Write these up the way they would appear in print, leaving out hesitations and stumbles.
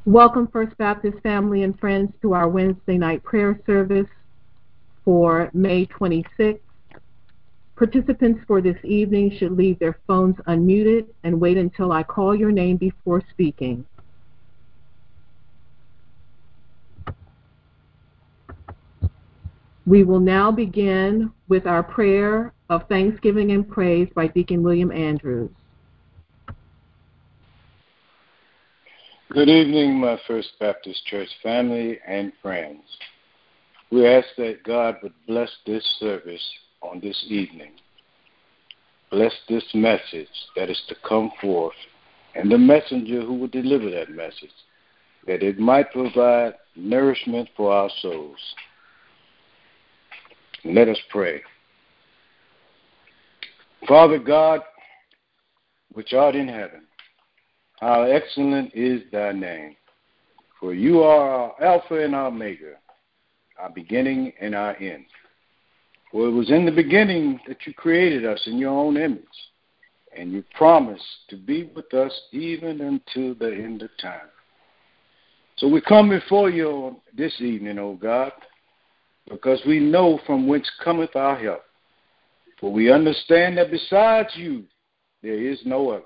Welcome, First Baptist family and friends, to our Wednesday night prayer service for May 26th. Participants for this evening should leave their phones unmuted and wait until I call your name before speaking. We will now begin with our prayer of thanksgiving and praise by Deacon William Andrews. Good evening, my First Baptist Church family and friends. We ask that God would bless this service on this evening. Bless this message that is to come forth and the messenger who will deliver that message, that it might provide nourishment for our souls. Let us pray. Father God, which art in heaven, how excellent is thy name, for you are our Alpha and our Omega, our beginning and our end. For it was in the beginning that you created us in your own image, and you promised to be with us even until the end of time. So we come before you this evening, O God, because we know from whence cometh our help. For we understand that besides you, there is no other.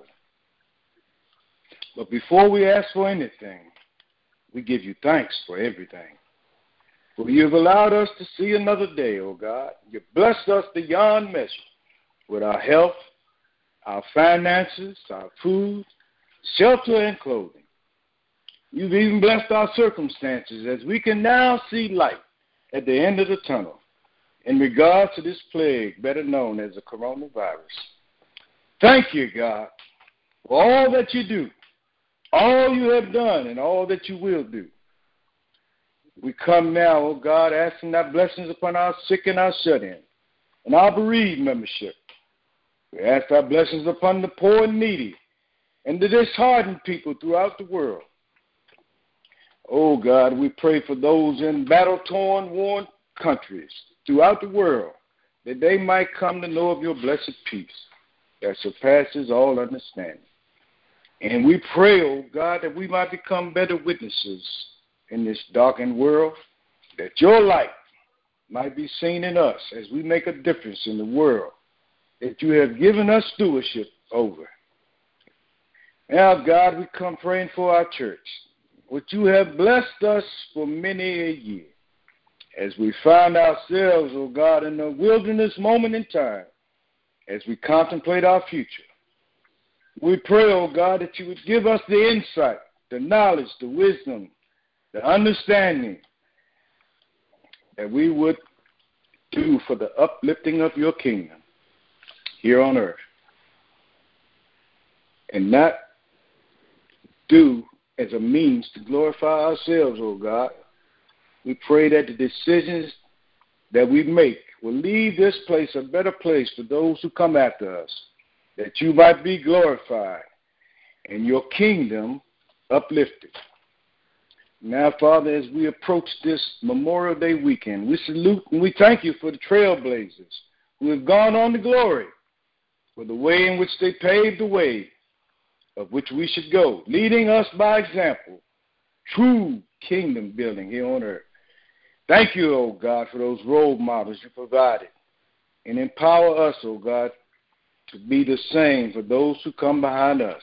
But before we ask for anything, we give you thanks for everything. For you have allowed us to see another day, O God. You blessed us beyond measure with our health, our finances, our food, shelter, and clothing. You've even blessed our circumstances as we can now see light at the end of the tunnel in regard to this plague better known as the coronavirus. Thank you, God, for all that you do, all you have done, and all that you will do. We come now, O God, asking thy blessings upon our sick and our shut-in and our bereaved membership. We ask thy blessings upon the poor and needy and the disheartened people throughout the world. Oh, God, we pray for those in battle-torn, worn countries throughout the world, that they might come to know of your blessed peace that surpasses all understanding. And we pray, oh God, that we might become better witnesses in this darkened world, that your light might be seen in us as we make a difference in the world that you have given us stewardship over. Now, God, we come praying for our church, which you have blessed us for many a year, as we find ourselves, oh God, in a wilderness moment in time, as we contemplate our future. We pray, oh God, that you would give us the insight, the knowledge, the wisdom, the understanding that we would do for the uplifting of your kingdom here on earth. And not do as a means to glorify ourselves, oh God. We pray that the decisions that we make will leave this place a better place for those who come after us, that you might be glorified and your kingdom uplifted. Now, Father, as we approach this Memorial Day weekend, we salute and we thank you for the trailblazers who have gone on to glory, for the way in which they paved the way of which we should go, leading us by example, true kingdom building here on earth. Thank you, oh God, for those role models you provided, and empower us, oh God, to be the same for those who come behind us.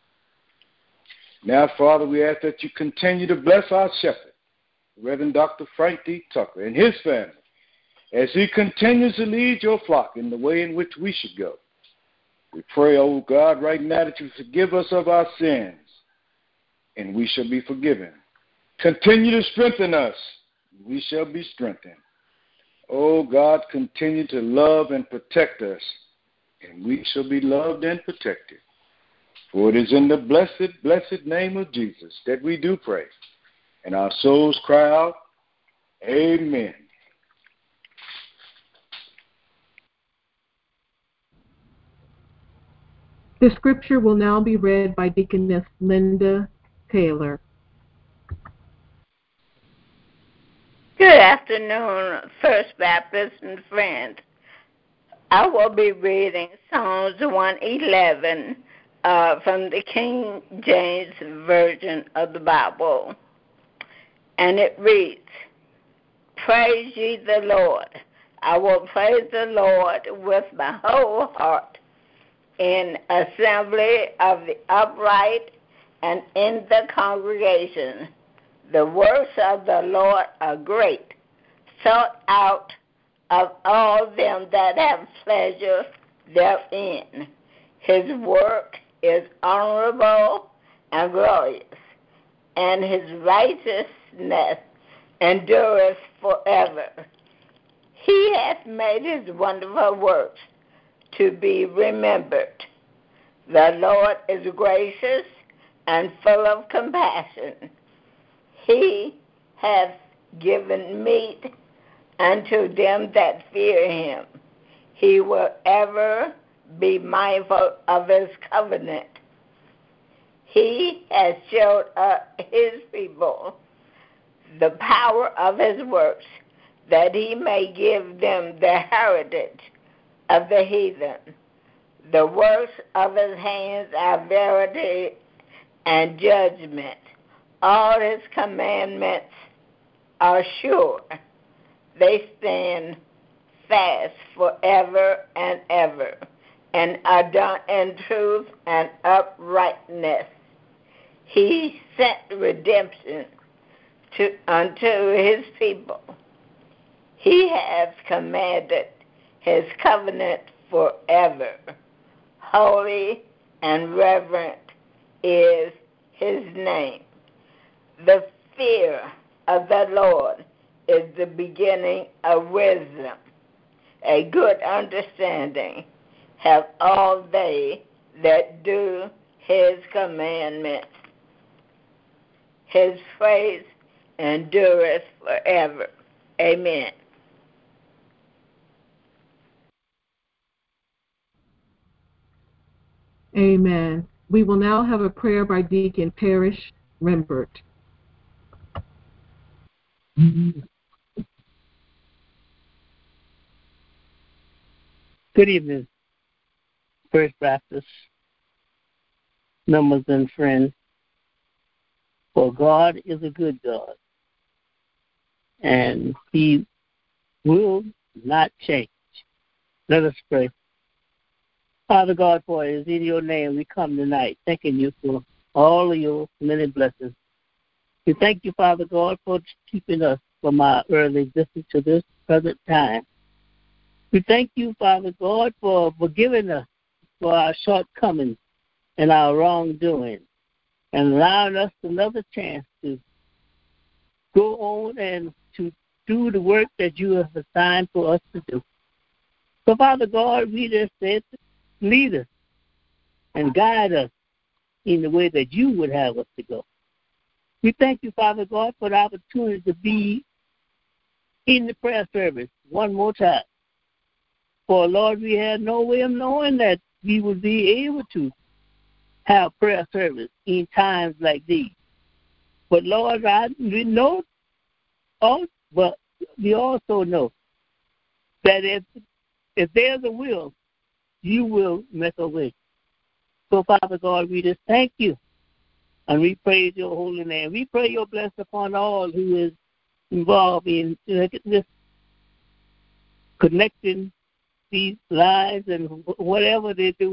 Now, Father, we ask that you continue to bless our shepherd, Reverend Dr. Frank D. Tucker, and his family, as he continues to lead your flock in the way in which we should go. We pray, oh God, right now that you forgive us of our sins, and we shall be forgiven. Continue to strengthen us, we shall be strengthened. Oh God, continue to love and protect us, and we shall be loved and protected. For it is in the blessed, blessed name of Jesus that we do pray. And our souls cry out, Amen. The scripture will now be read by Deaconess Linda Taylor. Good afternoon, First Baptist and friends. I will be reading Psalms 111, from the King James Version of the Bible. And it reads, "Praise ye the Lord. I will praise the Lord with my whole heart in assembly of the upright and in the congregation. The works of the Lord are great, sought out of all them that have pleasure therein. His work is honorable and glorious, and his righteousness endureth forever. He hath made his wonderful works to be remembered. The Lord is gracious and full of compassion. He hath given meat unto them that fear him. He will ever be mindful of his covenant. He has showed his people the power of his works, that he may give them the heritage of the heathen. The works of his hands are verity and judgment. All his commandments are sure. They stand fast forever and ever, and are done in truth and uprightness. He sent redemption unto his people. He has commanded his covenant forever. Holy and reverent is his name. The fear of the Lord is the beginning of wisdom. A good understanding have all they that do his commandments. His praise endureth forever. Amen. Amen. We will now have a prayer by Deacon Parrish Rembert. Good evening, First Baptist members and friends. For God is a good God, and he will not change. Let us pray. Father God, for it is in your name we come tonight, thanking you for all of your many blessings. We thank you, Father God, for keeping us from our early existence to this present time. We thank you, Father God, for forgiving us for our shortcomings and our wrongdoing, and allowing us another chance to go on and to do the work that you have assigned for us to do. So, Father God, we just said, lead us and guide us in the way that you would have us to go. We thank you, Father God, for the opportunity to be in the prayer service one more time. For, Lord, we had no way of knowing that we would be able to have prayer service in times like these. But, Lord, we know, but we also know that if there's a will, you will make a way. So, Father God, we just thank you, and we praise your holy name. We pray your blessing upon all who is involved in this connecting these lives and whatever they do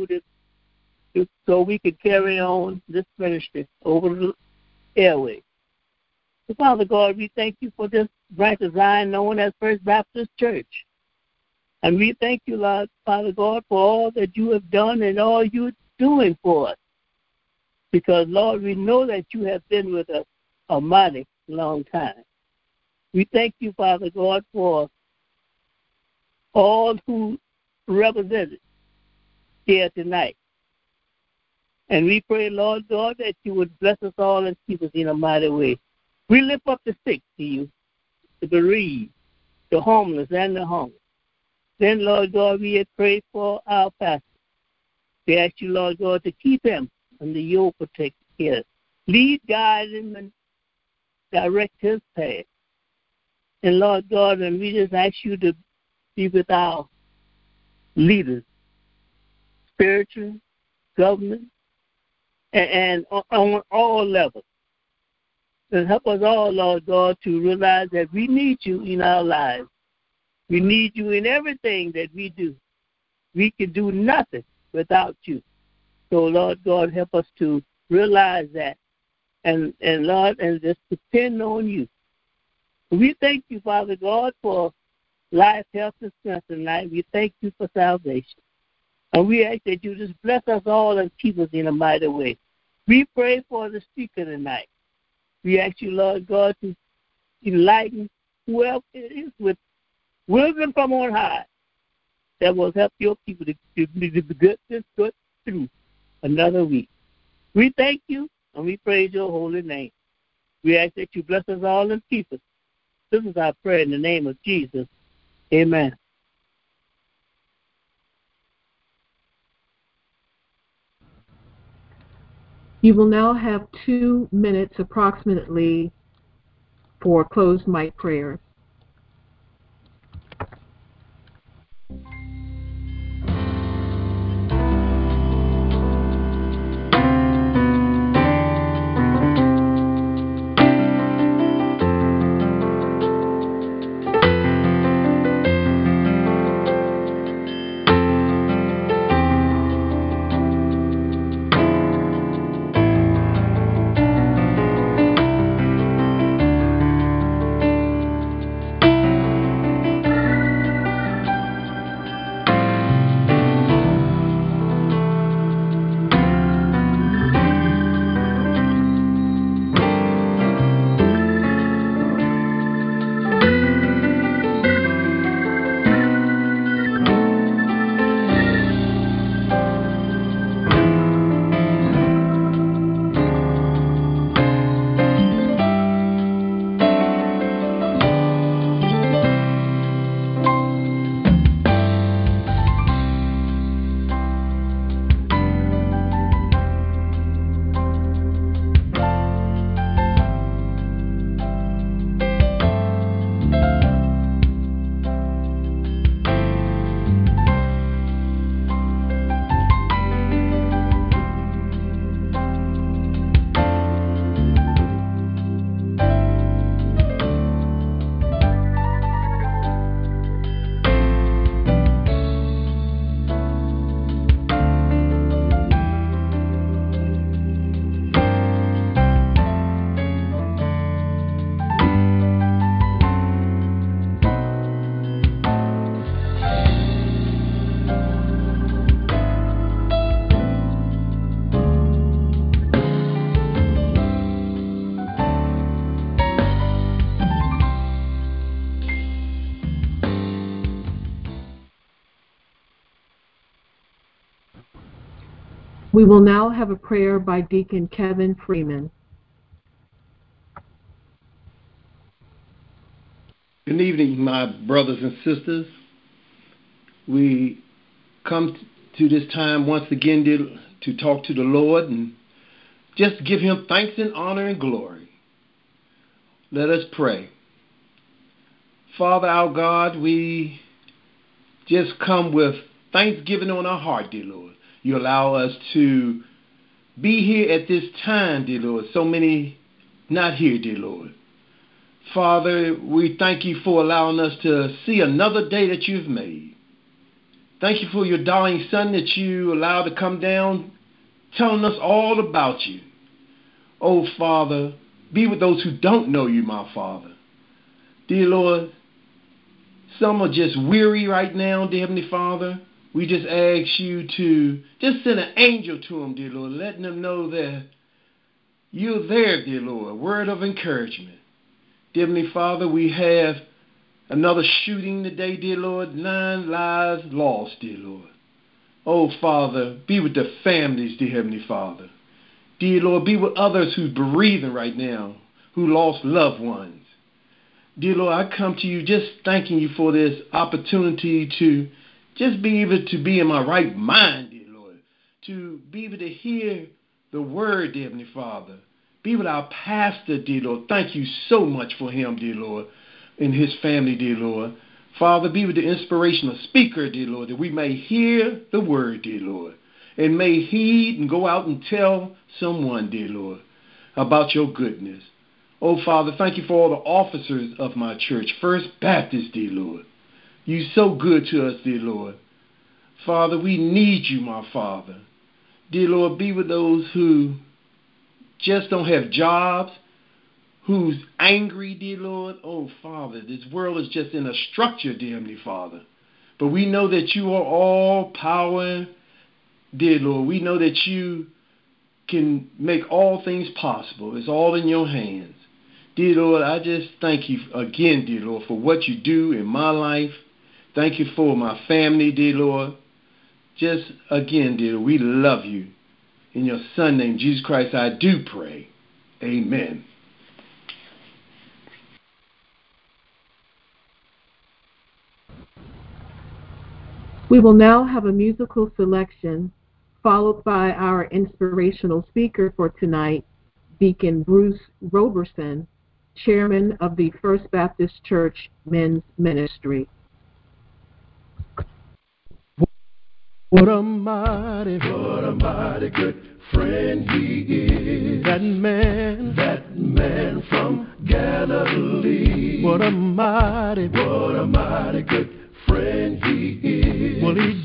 so we can carry on this ministry over the airway. So, Father God, we thank you for this branch of Zion known as First Baptist Church. And we thank you, Lord, Father God, for all that you have done and all you're doing for us. Because, Lord, we know that you have been with us a mighty long time. We thank you, Father God, for all who represented here tonight. And we pray, Lord God, that you would bless us all and keep us in a mighty way. We lift up the sick to you, the bereaved, the homeless, and the hungry. Then, Lord God, we pray for our pastor. We ask you, Lord God, to keep him under your protective care. Lead, guide him, and direct his path. And, Lord God, and we just ask you to be with our leaders, spiritual, government, and on all levels. And help us all, Lord God, to realize that we need you in our lives. We need you in everything that we do. We can do nothing without you. So, Lord God, help us to realize that. And Lord, and just depend on you. We thank you, Father God, for life, health, and strength tonight. We thank you for salvation. And we ask that you just bless us all and keep us in a mighty way. We pray for the speaker tonight. We ask you, Lord God, to enlighten whoever it is with wisdom from on high that will help your people to get this good through another week. We thank you and we praise your holy name. We ask that you bless us all and keep us. This is our prayer in the name of Jesus. Amen. You will now have 2 minutes approximately for closed mic prayers. We will now have a prayer by Deacon Kevin Freeman. Good evening, my brothers and sisters. We come to this time once again to talk to the Lord and just give him thanks and honor and glory. Let us pray. Father, our God, we just come with thanksgiving on our heart, dear Lord. You allow us to be here at this time, dear Lord. So many not here, dear Lord. Father, we thank you for allowing us to see another day that you've made. Thank you for your darling Son that you allowed to come down, telling us all about you. Oh, Father, be with those who don't know you, my Father. Dear Lord, some are just weary right now, dear Heavenly Father. We just ask you to just send an angel to them, dear Lord, letting them know that you're there, dear Lord. Word of encouragement. Dear Heavenly Father, we have another shooting today, dear Lord. 9 lives lost, dear Lord. Oh, Father, be with the families, dear Heavenly Father. Dear Lord, be with others who's breathing right now, who lost loved ones. Dear Lord, I come to you just thanking you for this opportunity to just be able to be in my right mind, dear Lord, to be able to hear the word, dear Heavenly Father. Be with our pastor, dear Lord. Thank you so much for him, dear Lord, and his family, dear Lord. Father, be with the inspirational speaker, dear Lord, that we may hear the word, dear Lord, and may heed and go out and tell someone, dear Lord, about your goodness. Oh, Father, thank you for all the officers of my church, First Baptist, dear Lord. You're so good to us, dear Lord. Father, we need you, my Father. Dear Lord, be with those who just don't have jobs, who's angry, dear Lord. Oh, Father, this world is just in a structure, dear Heavenly Father. But we know that you are all power, dear Lord. We know that you can make all things possible. It's all in your hands. Dear Lord, I just thank you again, dear Lord, for what you do in my life. Thank you for my family, dear Lord. Just again, dear Lord, we love you. In your Son name, Jesus Christ, I do pray. Amen. We will now have a musical selection followed by our inspirational speaker for tonight, Deacon Bruce Roberson, Chairman of the First Baptist Church Men's Ministry. What a mighty good friend he is. That man from Galilee. What a mighty good friend he is. Well, he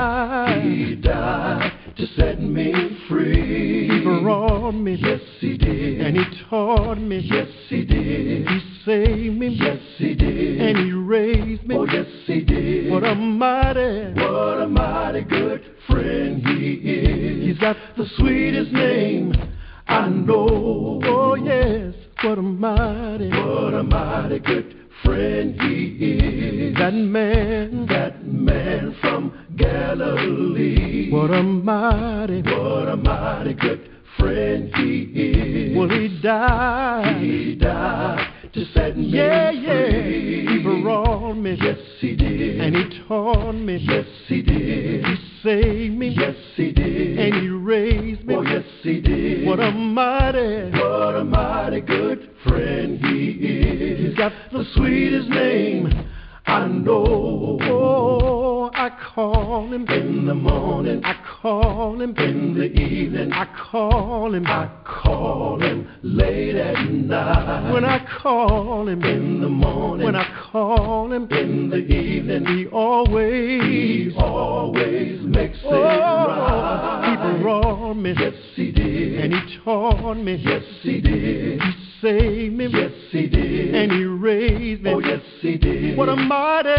died to set me free. He brought me, yes he did, and he taught me, yes he did. He saved me, yes he did, and he raised me, oh yes he did. What a mighty good friend he is. He's got the sweetest name I know. Oh yes, what a mighty good friend he is. That man from Galilee. What a mighty good friend he is. Well, he died to set me free. He brought me, yes he did, and he taught me, yes he did. He saved me, yes he did, and he raised me, oh yes he did. What a mighty good friend he is. He's got the sweetest name I know. Oh, I call him in the morning, I call him in the evening, I call him late at night. When I call him in the morning, when I call him in the evening, he always makes it right. He brought me, yes he did, and he taught me, yes he did. He saved me, yes he did, and he raised me, oh yes he did. What a mighty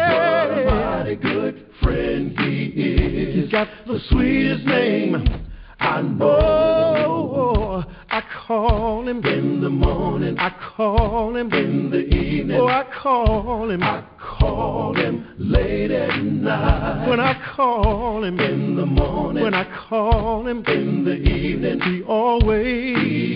good friend he is. He's got the sweetest name I know. I call him in the morning, I call him in the evening, oh I call him late at night. When I call him in the morning, when I call him in the evening, he always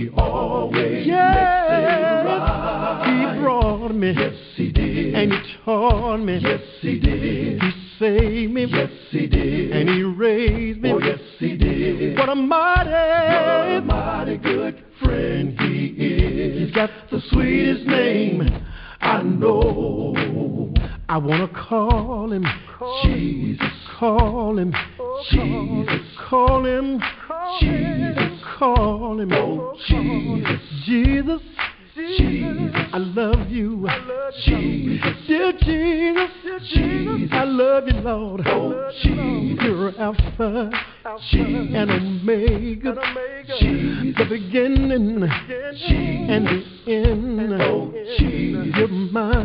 yes, makes it right. He brought me, yes he did, and he taught me, yes he did. He saved me, yes he did, and he raised me, oh yes he did. What a mighty good friend he is. He's got the sweetest name I know. I want to call him Jesus, call him Jesus, call him Jesus, call him oh Jesus, Jesus. I love you, Jesus, dear Jesus, I love you, Lord, oh Jesus, you're Alpha and Omega, the beginning and the end, oh Jesus, you're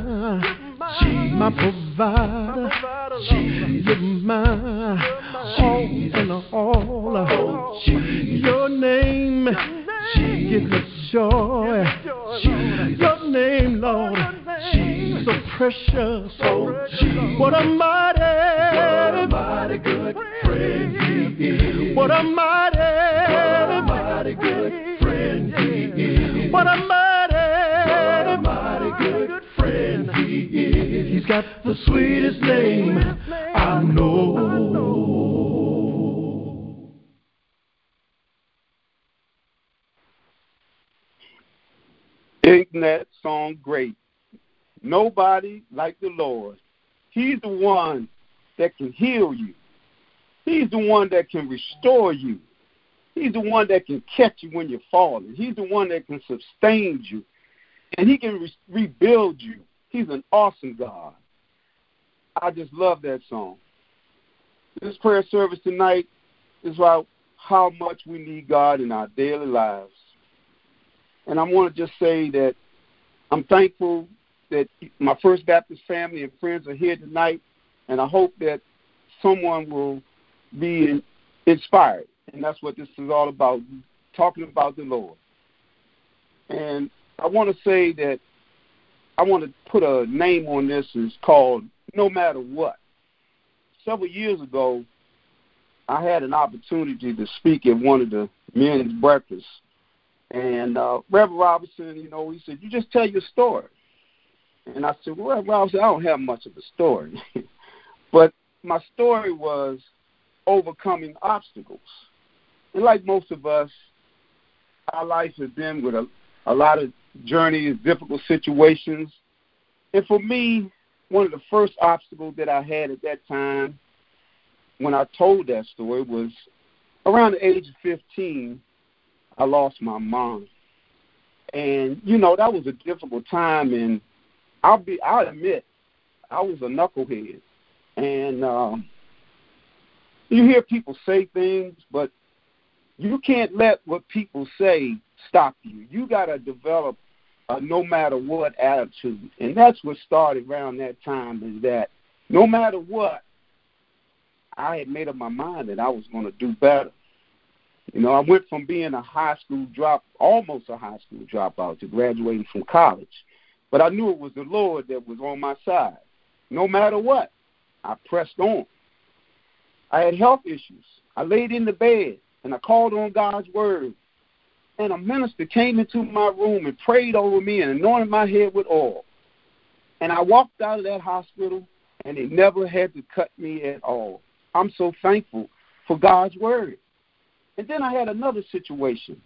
my provider, you're my all and all, oh your name gives us joy. Your name, Lord, so precious. What a mighty good friend he is. What a mighty good friend he is. What a mighty good friend he is. He's got the sweetest name I know. Isn't that song great? Nobody like the Lord. He's the one that can heal you. He's the one that can restore you. He's the one that can catch you when you're falling. He's the one that can sustain you. And he can rebuild you. He's an awesome God. I just love that song. This prayer service tonight is about how much we need God in our daily lives. And I want to just say that I'm thankful that my First Baptist family and friends are here tonight, and I hope that someone will be inspired. And that's what this is all about, talking about the Lord. And I want to say that I want to put a name on this. It's called No Matter What. Several years ago, I had an opportunity to speak at one of the men's breakfasts. And Reverend Robinson, he said, you just tell your story. And I said, well, Reverend Robinson, I don't have much of a story. But my story was overcoming obstacles. And like most of us, our life has been with a lot of journeys, difficult situations. And for me, one of the first obstacles that I had at that time when I told that story was around the age of 15, I lost my mom. And, that was a difficult time, and I'll admit, I was a knucklehead. And you hear people say things, but you can't let what people say stop you. You got to develop a no-matter-what attitude. And that's what started around that time, is that no matter what, I had made up my mind that I was going to do better. I went from being almost a high school dropout, to graduating from college. But I knew it was the Lord that was on my side. No matter what, I pressed on. I had health issues. I laid in the bed, and I called on God's word. And a minister came into my room and prayed over me and anointed my head with oil. And I walked out of that hospital, and they never had to cut me at all. I'm so thankful for God's word. And then I had another situation.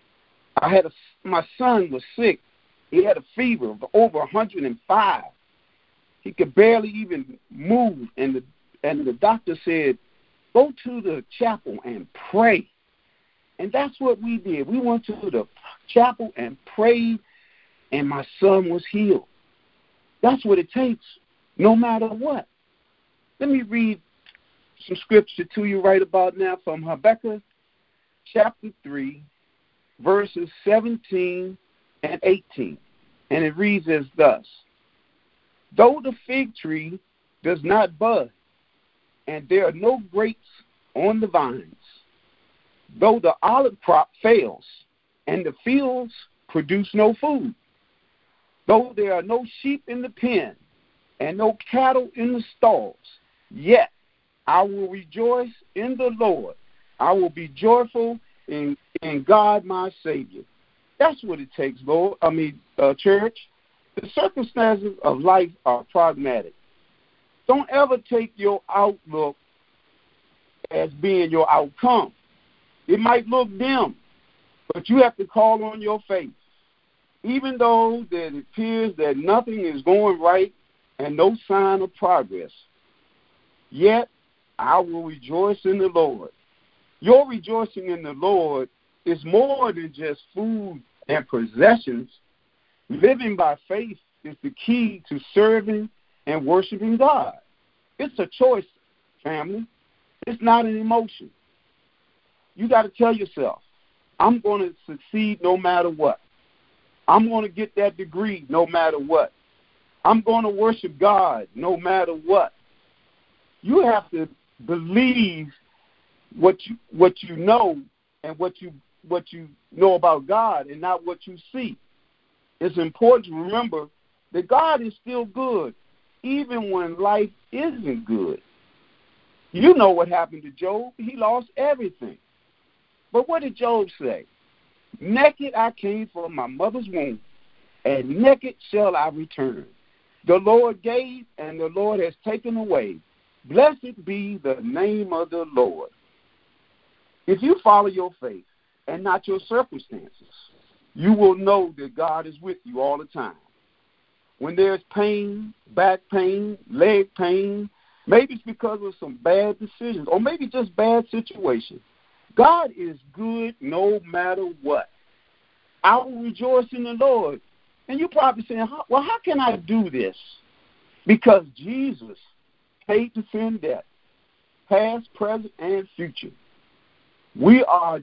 My son was sick. He had a fever of over 105. He could barely even move, and the doctor said, go to the chapel and pray. And that's what we did. We went to the chapel and prayed, and my son was healed. That's what it takes, no matter what. Let me read some scripture to you right about now from Habakkuk chapter 3, verses 17 and 18. And it reads as thus: though the fig tree does not bud, and there are no grapes on the vines, though the olive crop fails, and the fields produce no food, though there are no sheep in the pen, and no cattle in the stalls, yet I will rejoice in the Lord. I will be joyful in God my Savior. That's what it takes, church. The circumstances of life are pragmatic. Don't ever take your outlook as being your outcome. It might look dim, but you have to call on your faith. Even though that it appears that nothing is going right and no sign of progress, yet I will rejoice in the Lord. Your rejoicing in the Lord is more than just food and possessions. Living by faith is the key to serving and worshiping God. It's a choice, family. It's not an emotion. You got to tell yourself, I'm going to succeed no matter what. I'm going to get that degree no matter what. I'm going to worship God no matter what. You have to believe what you know and what you know about God, and not what you see. It's important to remember that God is still good, even when life isn't good. You know what happened to Job. He lost everything. But what did Job say? Naked I came from my mother's womb, and naked shall I return. The Lord gave, and the Lord has taken away. Blessed be the name of the Lord. If you follow your faith and not your circumstances, you will know that God is with you all the time. When there's pain, back pain, leg pain, Maybe it's because of some bad decisions or maybe just bad situations. God is good no matter what. I will rejoice in the Lord. And you're probably saying, well, how can I do this? Because Jesus paid the sin debt, past, present, and future. We are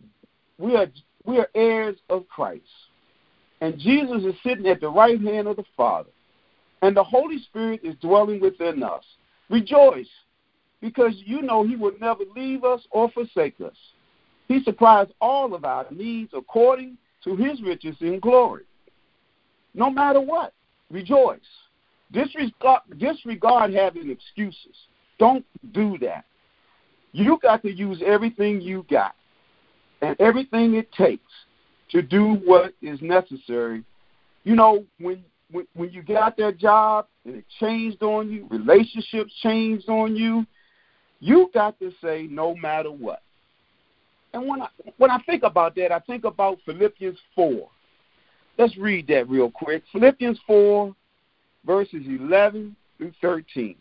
heirs of Christ. And Jesus is sitting at the right hand of the Father. And the Holy Spirit is dwelling within us. Rejoice, because you know he will never leave us or forsake us. He supplies all of our needs according to his riches in glory. No matter what, rejoice. Disregard having excuses. Don't do that. You got to use everything you got and everything it takes to do what is necessary. You know, when you got that job and it changed on you, relationships changed on you, you got to say no matter what. And when I think about that, I think about Philippians 4. Let's read that real quick. Philippians 4, verses 11 through 13.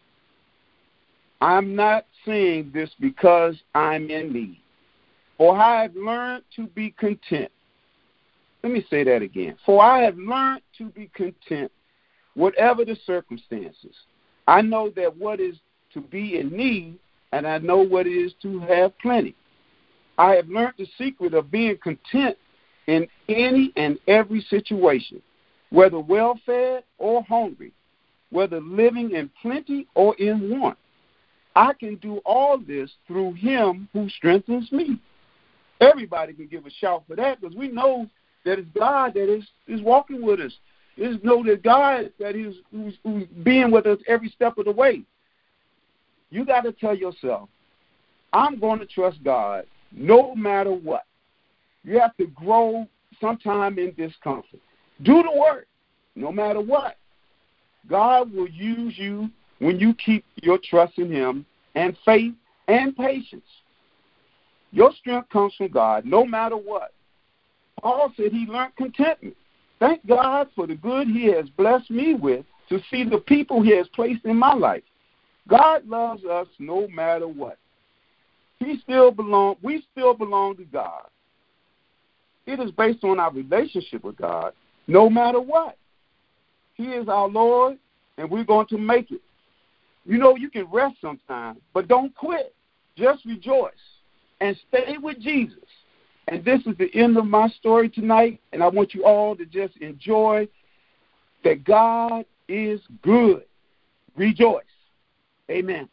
I'm not saying this because I'm in need, for I have learned to be content. Let me say that again. For I have learned to be content, whatever the circumstances. I know that what is to be in need, and I know what it is to have plenty. I have learned the secret of being content in any and every situation, whether well-fed or hungry, whether living in plenty or in want. I can do all this through him who strengthens me. Everybody can give a shout for that, because we know that it's God that is walking with us. It's know that God that is who's being with us every step of the way. You got to tell yourself, I'm going to trust God no matter what. You have to grow sometime in discomfort. Do the work no matter what. God will use you when you keep your trust in him and faith and patience. Your strength comes from God no matter what. Paul said he learned contentment. Thank God for the good he has blessed me with to see the people he has placed in my life. God loves us no matter what. We still belong to God. It is based on our relationship with God no matter what. He is our Lord, and we're going to make it. You know, you can rest sometimes, but don't quit. Just rejoice and stay with Jesus. And this is the end of my story tonight, and I want you all to just enjoy that God is good. Rejoice. Amen.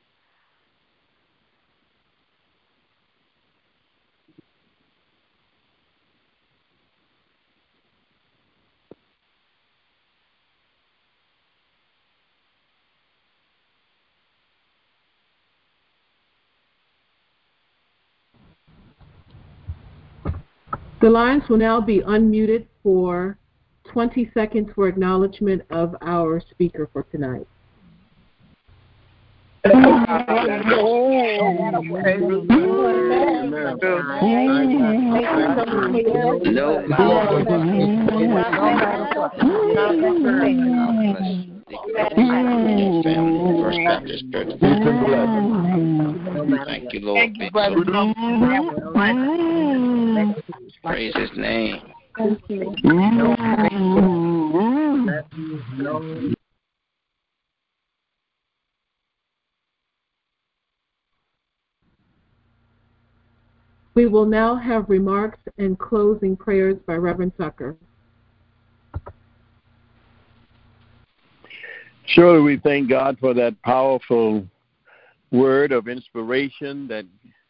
The lines will now be unmuted for 20 seconds for acknowledgement of our speaker for tonight. First Baptist Church. Thank you, Lord. Thank you, brother. Praise his name. Thank you. We will now have remarks and closing prayers by Reverend Tucker. Surely we thank God for that powerful word of inspiration that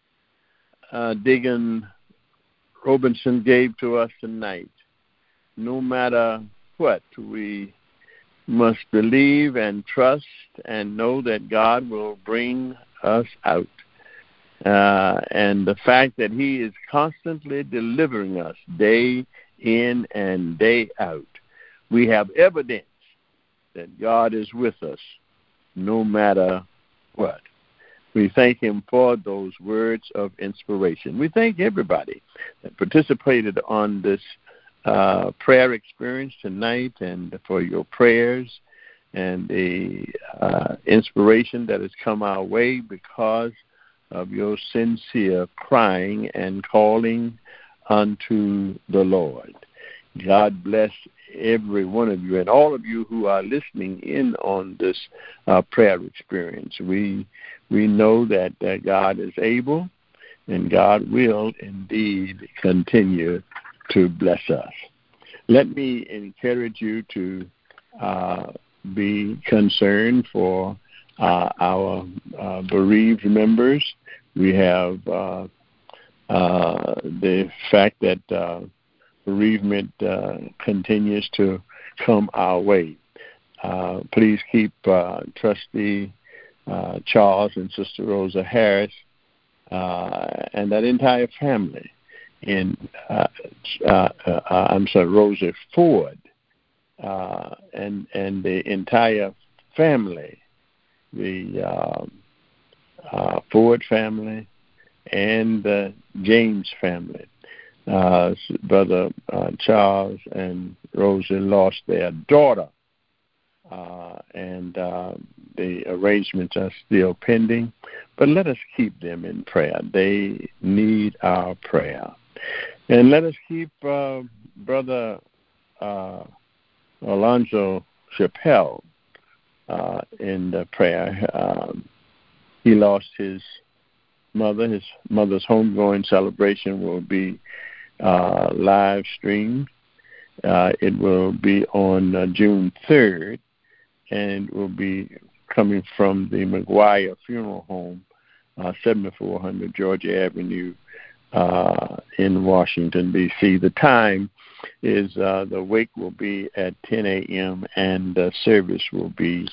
Deacon Robinson gave to us tonight. No matter what, we must believe and trust and know that God will bring us out. And the fact that he is constantly delivering us day in and day out, we have evidence that God is with us no matter what. We thank him for those words of inspiration. We thank everybody that participated on this prayer experience tonight and for your prayers. and the inspiration that has come our way because of your sincere crying and calling unto the Lord. God bless every one of you and all of you who are listening in on this prayer experience. We know that God is able, and God will indeed continue to bless us. Let me encourage you to be concerned for our bereaved members. We have the fact that bereavement continues to come our way. Please keep Trustee Charles and Sister Rosa Harris and that entire family in Rosa Ford and the entire family, the Ford family and the James family. Brother Charles and Rosa lost their daughter, and the arrangements are still pending. But let us keep them in prayer. They need our prayer. And let us keep Brother Alonzo Chappelle in the prayer. He lost his mother. His mother's homegoing celebration will be live streamed. It will be on June 3rd, and will be coming from the McGuire Funeral Home, 7400 Georgia Avenue in Washington, D.C. The time is the wake will be at 10 a.m. and the service will be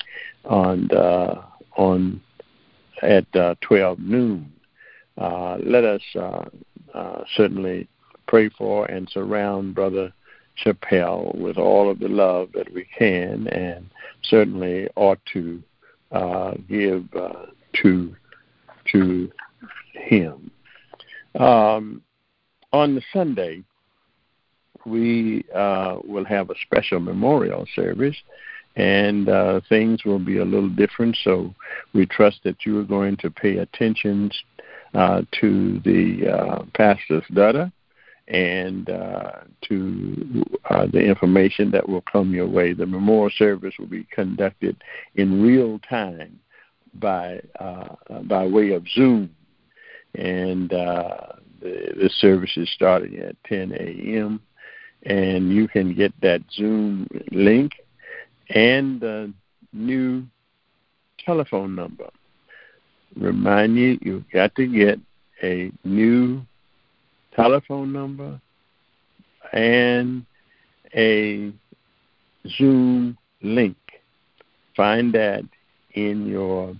at 12 noon. Let us certainly pray for and surround Brother Chappelle with all of the love that we can, and certainly ought to give to him. On the Sunday, we will have a special memorial service, and things will be a little different, so we trust that you are going to pay attention to the pastor's letter and to the information that will come your way. The memorial service will be conducted in real time by way of Zoom, and the service is starting at 10 a.m., and you can get that Zoom link and the new telephone number. Remind you, you've got to get a new telephone number and a Zoom link. Find that in your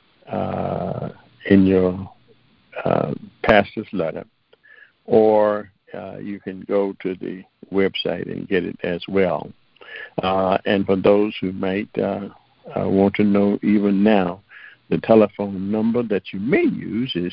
pastor's letter, or you can go to the website and get it as well. And for those who might want to know even now, the telephone number that you may use is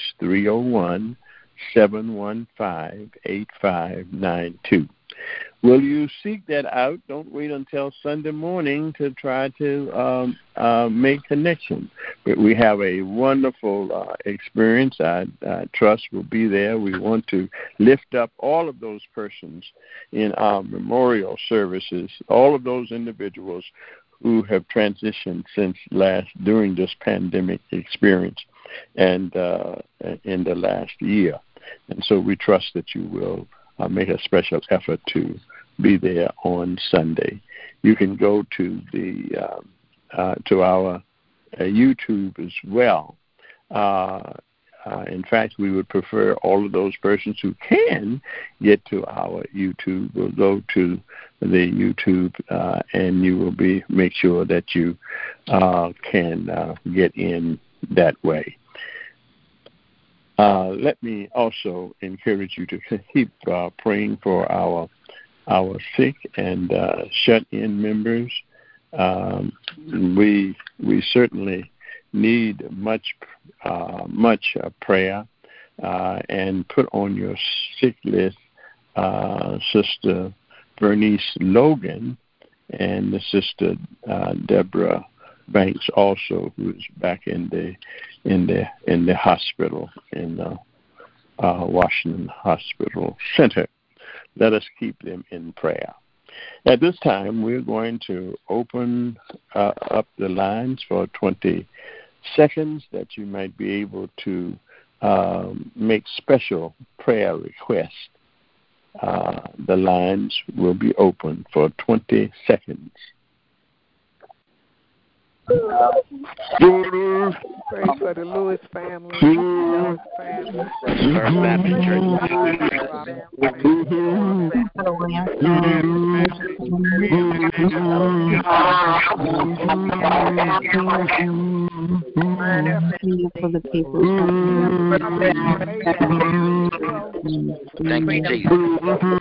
301-715-8592. Will you seek that out? Don't wait until Sunday morning to try to make connection. But we have a wonderful experience. I trust will be there. We want to lift up all of those persons in our memorial services, all of those individuals who have transitioned during this pandemic experience and in the last year. And so we trust that you will make a special effort to be there on Sunday. You can go to to our YouTube as well. In fact, we would prefer all of those persons who can get to our YouTube will go to the YouTube, and you will make sure that you can get in that way. Let me also encourage you to keep praying for our sick and shut-in members. We certainly need much prayer, and put on your sick list Sister Bernice Logan and the sister Deborah Banks also, who's back in the hospital in the Washington Hospital Center. Let us keep them in prayer. At this time, we're going to open up the lines for 20 seconds that you might be able to make special prayer requests. The lines will be open for 20 seconds. Pray for the Lewis family, the family, First Baptist for the people. Thank you, Jesus.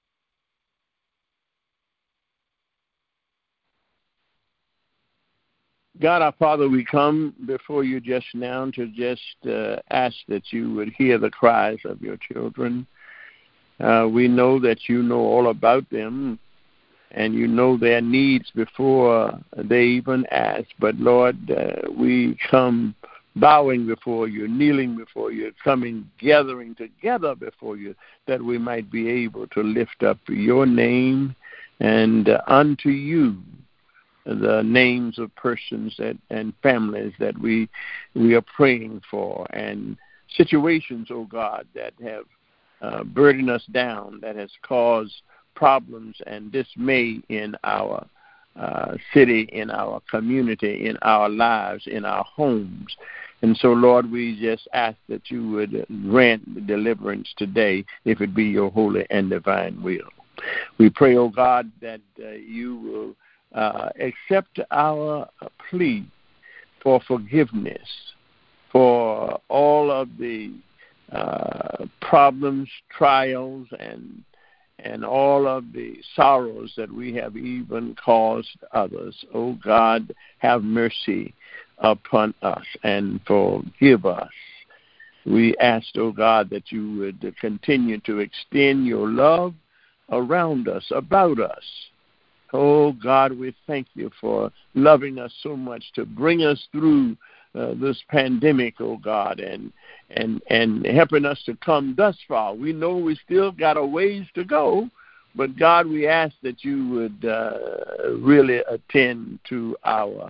God, our Father, we come before you just now to just ask that you would hear the cries of your children. We know that you know all about them, and you know their needs before they even ask. But, Lord, we come bowing before you, kneeling before you, coming, gathering together before you, that we might be able to lift up your name and unto you the names of persons and families that we are praying for, and situations, oh God, that have burdened us down, that has caused problems and dismay in our city, in our community, in our lives, in our homes. And so, Lord, we just ask that you would grant deliverance today, if it be your holy and divine will. We pray, oh God, that you will accept our plea for forgiveness for all of the problems, trials, and all of the sorrows that we have even caused others. Oh God, have mercy upon us and forgive us. We ask, oh God, that you would continue to extend your love around us, about us. Oh, God, we thank you for loving us so much to bring us through this pandemic, oh God, and helping us to come thus far. We know we still got a ways to go, but, God, we ask that you would really attend to our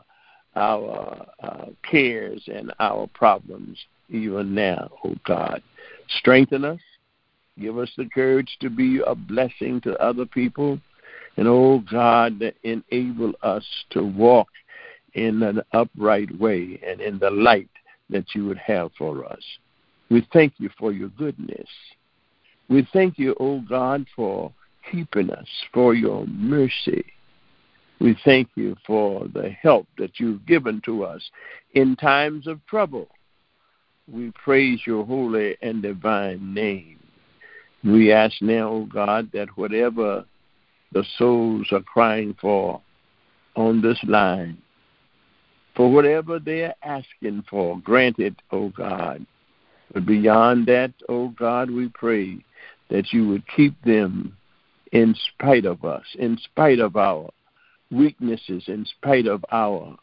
cares and our problems even now, oh God. Strengthen us. Give us the courage to be a blessing to other people. And, oh, God, enable us to walk in an upright way and in the light that you would have for us. We thank you for your goodness. We thank you, oh, God, for keeping us, for your mercy. We thank you for the help that you've given to us in times of trouble. We praise your holy and divine name. We ask now, oh, God, that whatever the souls are crying for on this line, for whatever they are asking for, grant it, oh God. But beyond that, oh God, we pray that you would keep them in spite of us, in spite of our weaknesses, in spite of our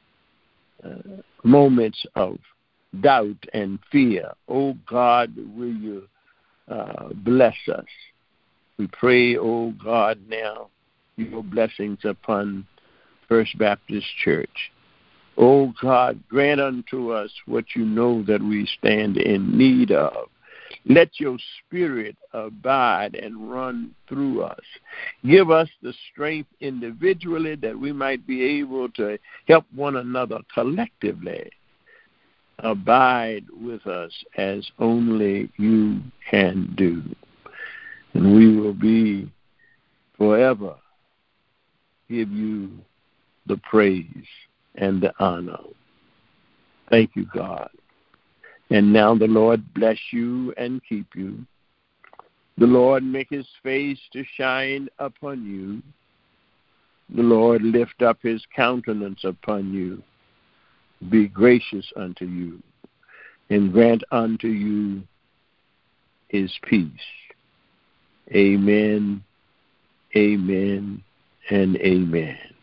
moments of doubt and fear. Oh God, will you bless us? We pray, oh God, now your blessings upon First Baptist Church. Oh God, grant unto us what you know that we stand in need of. Let your spirit abide and run through us. Give us the strength individually that we might be able to help one another collectively. Abide with us as only you can do. And we will be forever give you the praise and the honor. Thank you, God. And now the Lord bless you and keep you. The Lord make his face to shine upon you. The Lord lift up his countenance upon you. Be gracious unto you, and grant unto you his peace. Amen, amen, and amen.